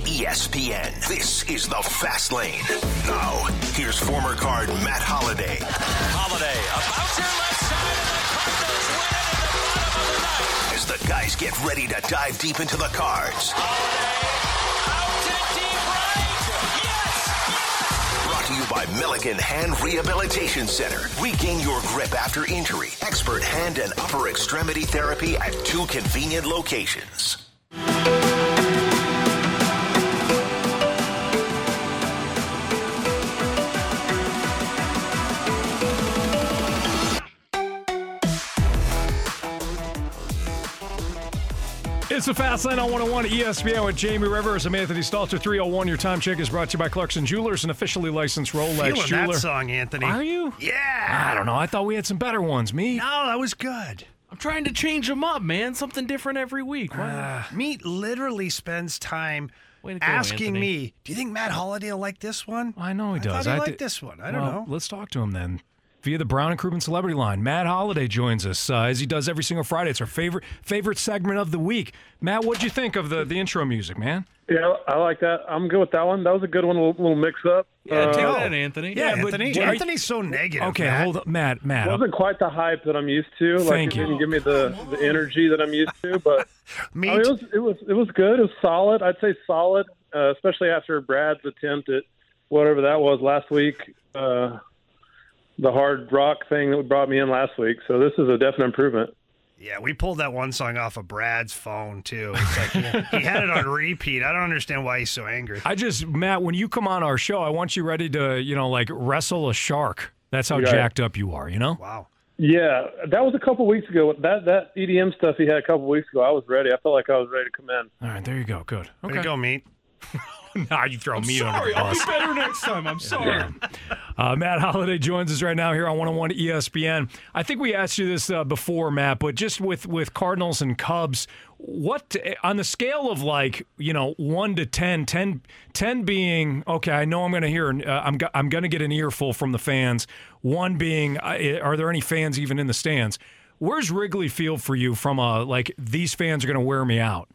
ESPN. This is the Fast Lane. Now, here's former guard Matt Holliday. Holliday, a bouncer left side, and the Cardinals win it in the bottom of the ninth. As the guys get ready to dive deep into the cards. Brought to you by Milligan Hand Rehabilitation Center. Regain your grip after injury. Expert hand and upper extremity therapy at 2 convenient locations. It's the Fast Lane on 101 ESPN with Jamie Rivers. I'm Anthony Stalter. 301. Your time check is brought to you by Clarkson Jewelers, an officially licensed Rolex Feeling jeweler. that song, Anthony. Are you? Yeah. I don't know. I thought we had some better ones. Me? No, that was good. I'm trying to change them up, man. Something different every week. Meat literally spends time Way to go, asking Anthony. me, do you think Matt Holliday will like this one? I know he does. I thought he I liked this one. I don't know. Let's talk to him then. Via the Brown and Krugman Celebrity Line, Matt Holliday joins us as he does every single Friday. It's our favorite segment of the week. Matt, what'd you think of the intro music, man? Yeah, I like that. I'm good with that one. That was a good one, a little mix-up. Yeah, take that, Anthony. Yeah, but Anthony. Anthony's so negative. Okay, Matt. hold up. Matt. Wasn't quite the hype that I'm used to. Like, Thank it you. didn't give me the energy that I'm used to. But Meat. I mean, it was good. It was solid. I'd say solid, especially after Brad's attempt at whatever that was last week. The hard rock thing that brought me in last week. So this is a definite improvement. Yeah, we pulled that one song off of Brad's phone, too. It's like he had it on repeat. I don't understand why he's so angry. Matt, when you come on our show, I want you ready to, like wrestle a shark. That's how jacked up you are, Wow. Yeah, that was a couple weeks ago. That EDM stuff he had a couple weeks ago, I was ready. I felt like I was ready to come in. All right, there you go. Good. Way to go, Meat. Nah, you throw me under Sorry, the I'll bus. be better next time. I'm sorry. Matt Holliday joins us right now here on 101 ESPN. I think we asked you this before, Matt, but just with Cardinals and Cubs, what on the scale of 1 to 10, 10 being okay, I know I'm going to hear, I'm going to get an earful from the fans. 1 being, are there any fans even in the stands? Where's Wrigley Field for you from these fans are going to wear me out?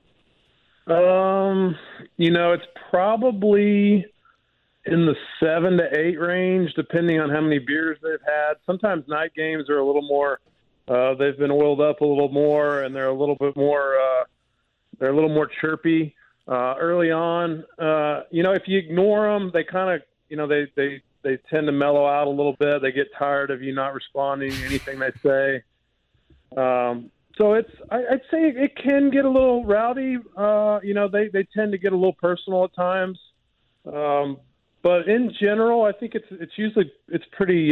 It's probably in the 7 to 8 range, depending on how many beers they've had. Sometimes night games are a little more. They've been oiled up a little more, and they're a little bit more. They're a little more chirpy early on. If you ignore them, they kind of, they tend to mellow out a little bit. They get tired of you not responding to anything they say. So I'd say it can get a little rowdy. They tend to get a little personal at times. But in general, I think it's usually pretty,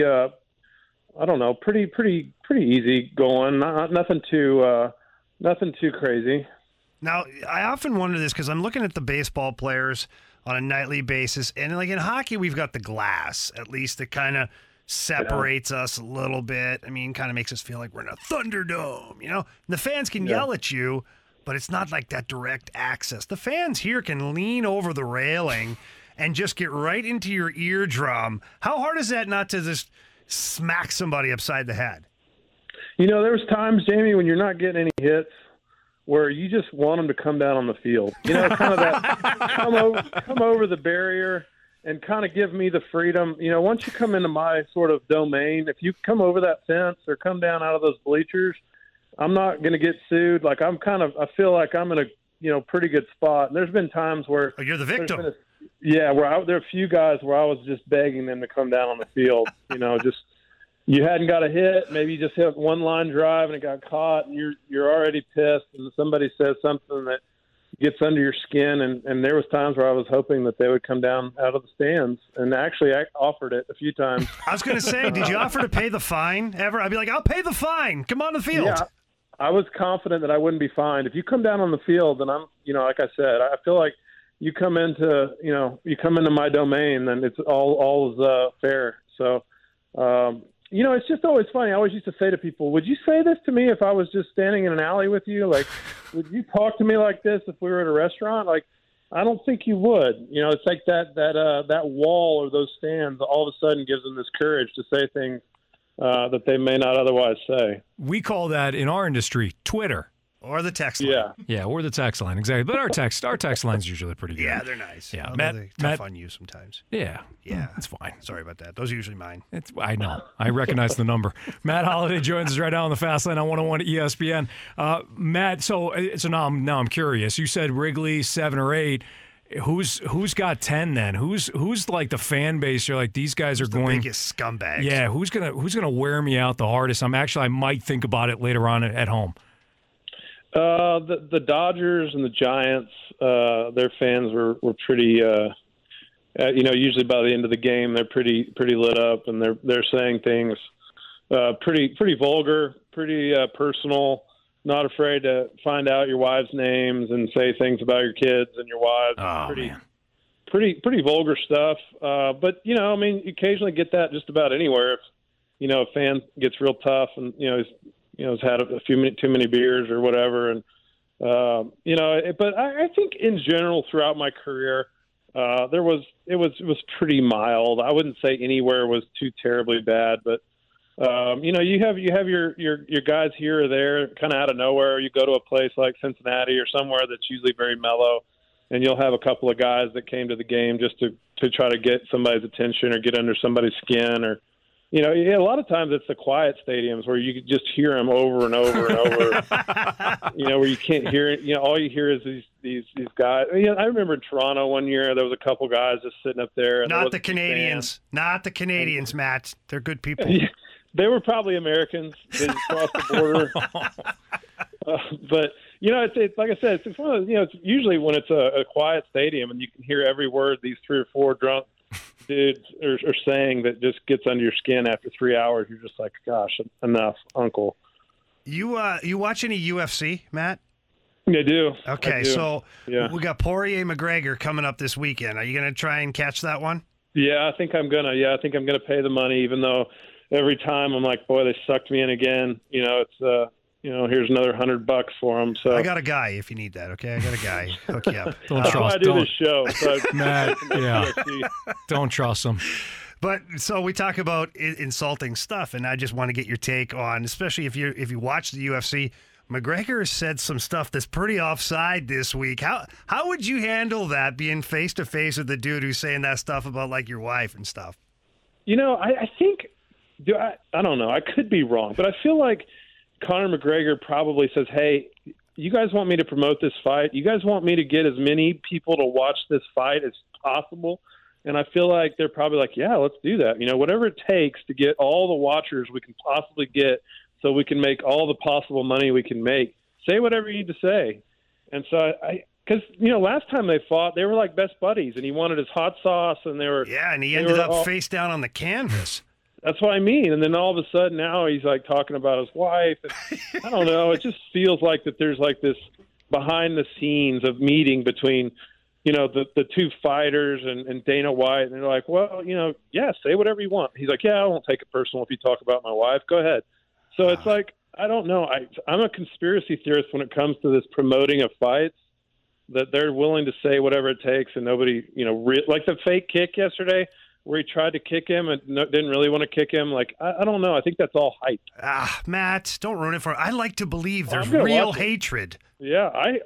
pretty easy going. Nothing too crazy. Now, I often wonder this because I'm looking at the baseball players on a nightly basis. And like in hockey, we've got the glass, at least that kind of separates us a little bit. I mean, kind of makes us feel like we're in a Thunderdome, And the fans can yell at you, but it's not like that direct access. The fans here can lean over the railing and just get right into your eardrum. How hard is that not to just smack somebody upside the head? There's times, Jamie, when you're not getting any hits where you just want them to come down on the field. Kind of that come over the barrier and kind of give me the freedom. Once you come into my sort of domain, if you come over that fence or come down out of those bleachers, I'm not going to get sued. I feel like I'm in a, pretty good spot. And there's been times where you're the victim. There are a few guys where I was just begging them to come down on the field. You hadn't got a hit, maybe you just hit one line drive and it got caught, and you're already pissed, and somebody says something that gets under your skin, and there was times where I was hoping that they would come down out of the stands, and actually I offered it a few times. I was going to say, did you offer to pay the fine ever? I'd be like, I'll pay the fine. Come on the field. Yeah, I was confident that I wouldn't be fined. If you come down on the field, then I'm, like I said, I feel like you come into my domain, then it's all is fair. So, it's just always funny. I always used to say to people, would you say this to me if I was just standing in an alley with you? Like, would you talk to me like this if we were at a restaurant? Like, I don't think you would. It's like that wall or those stands all of a sudden gives them this courage to say things that they may not otherwise say. We call that in our industry Twitter. Or the text line. Yeah. Yeah, or the text line, exactly. But our text line's usually pretty good. Yeah, they're nice. Yeah, Although they're tough Matt, on you sometimes. yeah, Yeah. it's fine. Sorry about that. Those are usually mine. I know. I recognize the number. Matt Holliday joins us right now on the Fast Lane on 101 ESPN. Matt, so now I'm curious. You said Wrigley 7 or 8. Who's got 10 then? Who's like the fan base? You're like, these guys are The going. biggest scumbags. Yeah, who's gonna wear me out the hardest? I might think about it later on at home. The Dodgers and the Giants, their fans were pretty. Usually by the end of the game, they're pretty lit up, and they're saying things pretty vulgar, pretty personal. Not afraid to find out your wives' names and say things about your kids and your wives. Oh, man. Pretty vulgar stuff. But you occasionally get that just about anywhere. If a fan gets real tough and has had a few too many beers or whatever, and but I think in general throughout my career, it was pretty mild. I wouldn't say anywhere was too terribly bad, but you have your guys here or there, kind of out of nowhere. You go to a place like Cincinnati or somewhere that's usually very mellow, and you'll have a couple of guys that came to the game just to try to get somebody's attention or get under somebody's skin, or a lot of times it's the quiet stadiums where you can just hear them over and over and over. Where you can't hear it. All you hear is these guys. I remember in Toronto one year there was a couple guys just sitting up there. And Not the Canadians. Not the Canadians, Matt. They're good people. They were probably Americans. They just crossed the border. But it's like I said, it's one of those, it's usually when it's a quiet stadium and you can hear every word these 3 or 4 drunk dudes are saying that just gets under your skin after 3 hours. You're just like, gosh, enough, Uncle. You watch any UFC, Matt? I do. Okay, I do. so Yeah. we got Poirier McGregor coming up this weekend. Are you going to try and catch that one? Yeah, I think I'm gonna pay the money, even though every time I'm like, boy, they sucked me in again. It's here's another $100 for them. So I got a guy if you need that. Okay, I got a guy. Hook you up. Don't that's why I trust. do this show. So Matt. Yeah, don't trust them. But so we talk about insulting stuff, and I just want to get your take on, especially if you watch the UFC. McGregor has said some stuff that's pretty offside this week. How would you handle that, being face to face with the dude who's saying that stuff about like your wife and stuff? I think I don't know. I could be wrong, but I feel like Conor McGregor probably says, "Hey, you guys want me to promote this fight? You guys want me to get as many people to watch this fight as possible?" And I feel like they're probably like, "Yeah, let's do that. Whatever it takes to get all the watchers we can possibly get, so we can make all the possible money we can make. Say whatever you need to say." And so because last time they fought, they were like best buddies, and he wanted his hot sauce, and they were and he ended up face down on the canvas. That's what I mean. And then all of a sudden now he's like talking about his wife. And I don't know. It just feels like that there's like this behind the scenes of meeting between, the two fighters and Dana White. And they're like, well, yeah, say whatever you want. He's like, yeah, I won't take it personal if you talk about my wife. Go ahead. So it's like, I don't know. I'm a conspiracy theorist when it comes to this promoting of fights, that they're willing to say whatever it takes. And nobody, like the fake kick yesterday, where he tried to kick him and didn't really want to kick him. Like, I don't know. I think that's all hype. Matt, don't ruin it for. I like to believe there's I'm gonna real watch it. hatred. Yeah, I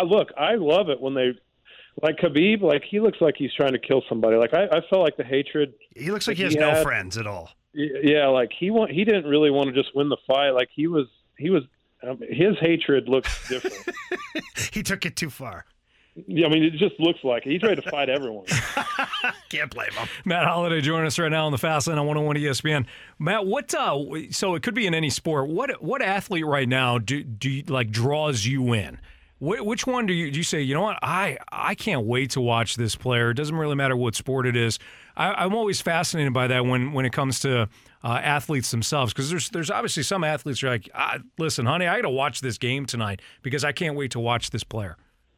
love it when they, like Khabib, like he looks like he's trying to kill somebody. Like I felt like the hatred. He looks like he has no friends at all. Yeah, like he didn't really want to just win the fight. Like he was his hatred looks different. He took it too far. Yeah, I mean, it just looks like it. He's ready to fight everyone. Can't blame him. Matt Holliday joining us right now on the Fast Lane on 101 ESPN. Matt, so it could be in any sport. What athlete right now do you, like, draws you in? Which one do you say, you know what, I can't wait to watch this player? It doesn't really matter what sport it is. I'm always fascinated by that when it comes to athletes themselves, because there's obviously some athletes who are like, listen, honey, I got to watch this game tonight because I can't wait to watch this player.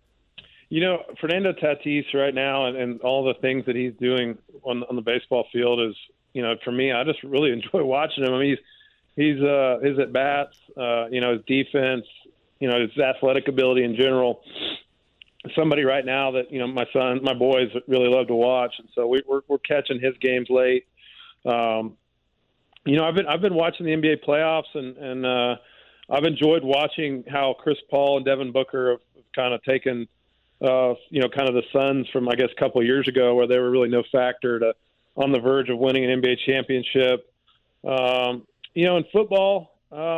Fernando Tatis right now and all the things that he's doing on the baseball field is, for me, I just really enjoy watching him. I mean, he's his at bats, his defense, his athletic ability in general. Somebody right now that my boys really love to watch, and so we're catching his games late. I've been watching the NBA playoffs, and I've enjoyed watching how Chris Paul and Devin Booker have kind of taken, kind of the Suns from, I guess, a couple of years ago where they were really no factor to on the verge of winning an NBA championship. In football,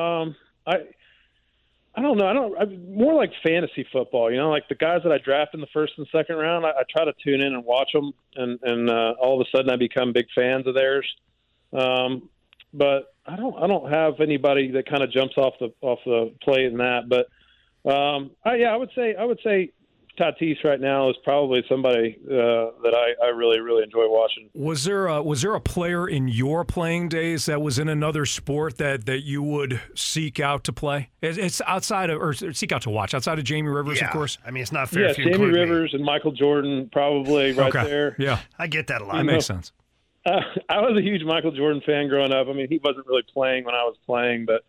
I don't know. I'm more like fantasy football, like the guys that I draft in the first and second round. I try to tune in and watch them, and all of a sudden I become big fans of theirs. But I don't have anybody that kind of jumps off the plate in that. But I would say Tatis right now is probably somebody that I really, really enjoy watching. Was there a player in your playing days that was in another sport that you would seek out to play? It's outside of, or seek out to watch outside of Jamie Rivers, of course. I mean, it's not fair. Yeah, Jamie Rivers and Michael Jordan probably there. Yeah, I get that a lot. That makes sense. I was a huge Michael Jordan fan growing up. I mean, he wasn't really playing when I was playing, but.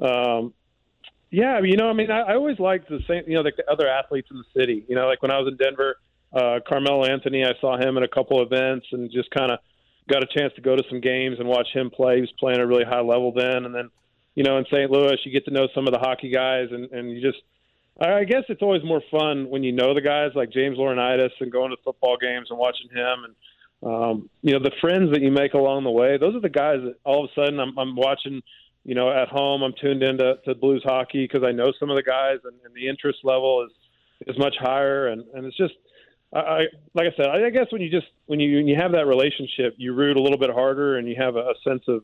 I always liked the same, the other athletes in the city. Like when I was in Denver, Carmelo Anthony, I saw him at a couple events and just kind of got a chance to go to some games and watch him play. He was playing at a really high level then. And then, in St. Louis, you get to know some of the hockey guys and you just, I guess it's always more fun when you know the guys like James Laurinaitis and going to football games and watching him. And, the friends that you make along the way, those are the guys that all of a sudden I'm watching. At home, I'm tuned into Blues hockey because I know some of the guys, and the interest level is much higher. And it's just, like I said, I guess when you have that relationship, you root a little bit harder, and you have a sense of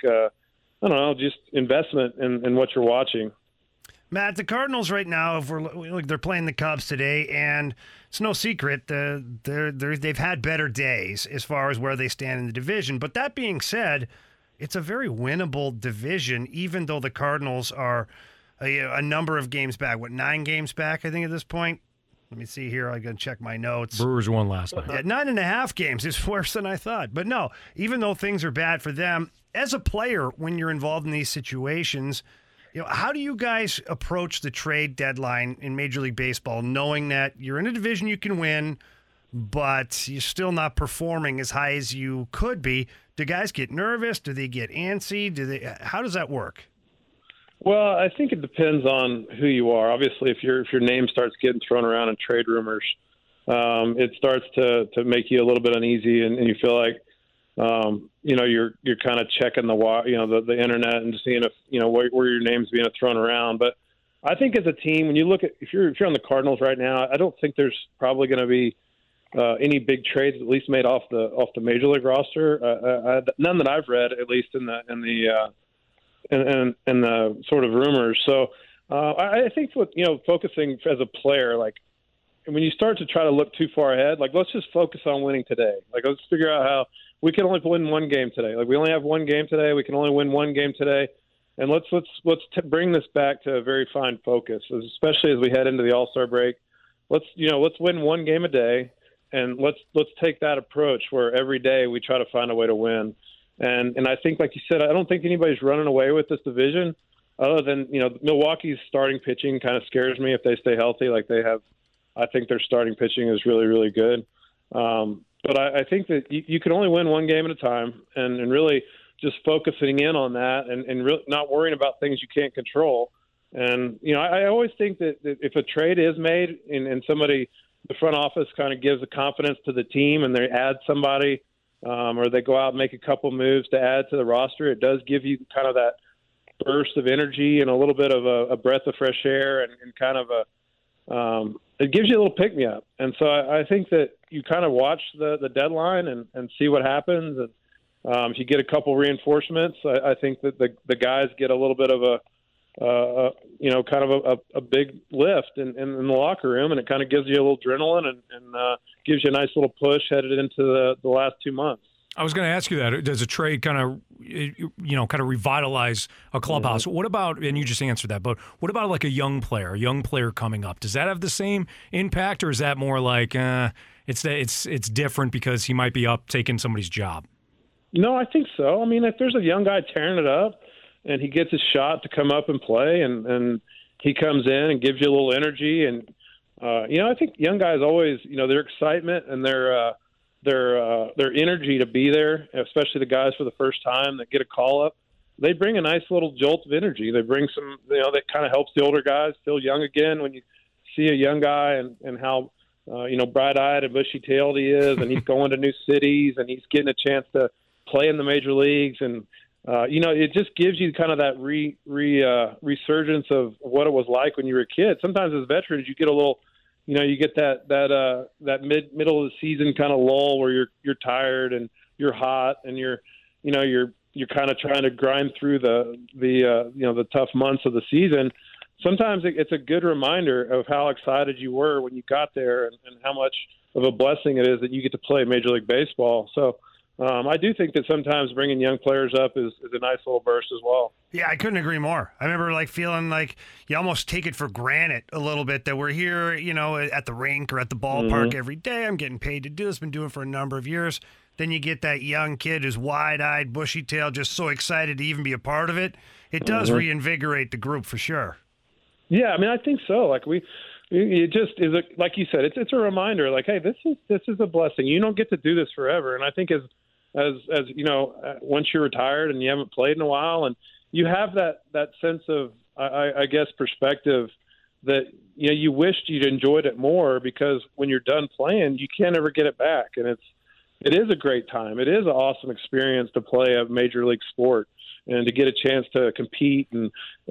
just investment in what you're watching. Matt, the Cardinals right now, they're playing the Cubs today, and it's no secret they've had better days as far as where they stand in the division. But that being said, it's a very winnable division, even though the Cardinals are a number of games back. 9 games back, I think, at this point? Let me see here. I'm going to check my notes. Brewers won last night. Yeah, 9.5 games is worse than I thought. But no, even though things are bad for them, as a player, when you're involved in these situations, how do you guys approach the trade deadline in Major League Baseball, knowing that you're in a division you can win, but you're still not performing as high as you could be? Do guys get nervous? Do they get antsy? How does that work? Well, I think it depends on who you are. Obviously, if your name starts getting thrown around in trade rumors, it starts to make you a little bit uneasy, and you feel like you're kind of checking the internet and seeing if where your name's being thrown around. But I think as a team, when you look at if you're on the Cardinals right now, I don't think there's probably going to be any big trades at least made off the Major League roster. None that I've read, at least in the sort of rumors. So I think focusing as a player, like when you start to try to look too far ahead, like let's just focus on winning today. Like let's figure out how we can only win one game today. Like we only have one game today. We can only win one game today. And let's bring this back to a very fine focus, especially as we head into the All-Star break. Let's win one game a day. And let's take that approach where every day we try to find a way to win. And I think, like you said, I don't think anybody's running away with this division other than, Milwaukee's starting pitching kind of scares me if they stay healthy like they have. I think their starting pitching is really, really good. But I think that you can only win one game at a time and really just focusing in on that and really not worrying about things you can't control. And, I always think that if a trade is made and somebody – the front office kind of gives the confidence to the team and they add somebody or they go out and make a couple moves to add to the roster, it does give you kind of that burst of energy and a little bit of a breath of fresh air and kind of it gives you a little pick-me-up. And so I think that you kind of watch the deadline and see what happens. And if you get a couple reinforcements, I think that the guys get a little bit of a big lift in the locker room, and it kind of gives you a little adrenaline and gives you a nice little push headed into the last 2 months. I was going to ask you that. Does a trade kind of revitalize a clubhouse? Mm-hmm. What about, and you just answered that, but what about like a young player coming up? Does that have the same impact, or is that more like it's different because he might be up taking somebody's job? No, I think so. I mean, if there's a young guy tearing it up, and he gets a shot to come up and play, and he comes in and gives you a little energy. And, I think young guys always, their excitement and their energy to be there, especially the guys for the first time that get a call up. they bring a nice little jolt of energy. They bring some, that kind of helps the older guys feel young again when you see a young guy and how, bright-eyed and bushy-tailed he is, and he's going to new cities, and he's getting a chance to play in the major leagues. And, it just gives you kind of that resurgence of what it was like when you were a kid. Sometimes as veterans, you get a little, you get that middle of the season kind of lull where you're tired and you're hot and you're kind of trying to grind through the tough months of the season. Sometimes it's a good reminder of how excited you were when you got there and how much of a blessing it is that you get to play Major League Baseball. So I do think that sometimes bringing young players up is a nice little burst as well. Yeah, I couldn't agree more. I remember feeling like you almost take it for granted a little bit that we're here, at the rink or at the ballpark every day. I'm getting paid to do this, been doing it for a number of years. Then you get that young kid who's wide-eyed, bushy-tailed, just so excited to even be a part of it. It does reinvigorate the group for sure. Yeah, I mean, I think so. It just is like you said, it's a reminder. Hey, this is a blessing. You don't get to do this forever. And I think as once you're retired and you haven't played in a while, and you have that sense of I guess perspective that you wished you'd enjoyed it more, because when you're done playing, you can't ever get it back. And it is a great time. It is an awesome experience to play a major league sport and to get a chance to compete and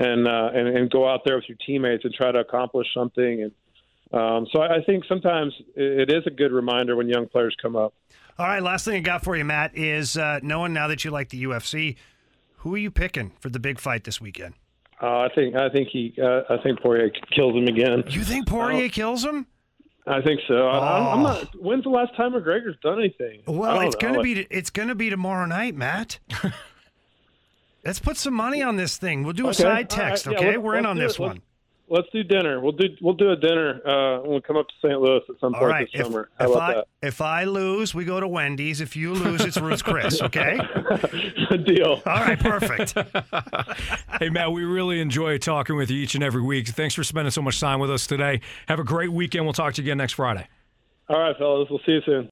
go out there with your teammates and try to accomplish something. And so I think sometimes it is a good reminder when young players come up. All right, last thing I got for you, Matt, is knowing now that you like the UFC, who are you picking for the big fight this weekend? I think Poirier kills him again. You think Poirier kills him? I think so. I'm not. When's the last time McGregor's done anything? Well, it's gonna be tomorrow night, Matt. Let's put some money on this thing. We'll do a side text, right. okay? We're in on this one. Let's do dinner. We'll do a dinner when we come up to St. Louis at some point this summer. How about that? If I lose, we go to Wendy's. If you lose, it's Ruth's Chris, okay? Deal. All right, perfect. Hey, Matt, we really enjoy talking with you each and every week. Thanks for spending so much time with us today. Have a great weekend. We'll talk to you again next Friday. All right, fellas. We'll see you soon.